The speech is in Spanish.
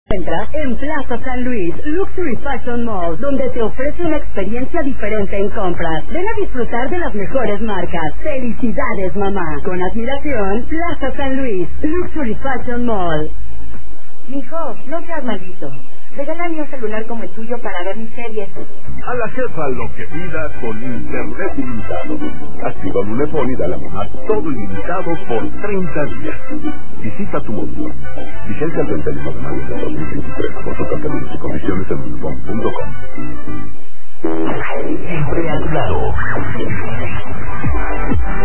Encuentras en Plaza San Luis, Luxury Fashion Mall, donde te ofrece una experiencia diferente en compras. Ven a disfrutar de las mejores marcas. ¡Felicidades, mamá! Con admiración, Plaza San Luis, Luxury Fashion Mall. Mijo, no seas maldito. Regálame un celular como el tuyo para ver mis series. A la jefa lo que pida con internet ilimitado. Activa Lunefone y dale a mamá todo ilimitado por 30 días. Visita tu módulo. Vigencia el 31 de mayo de 2023. Consulta términos y condiciones en lunefone.com. Siempre a tu lado.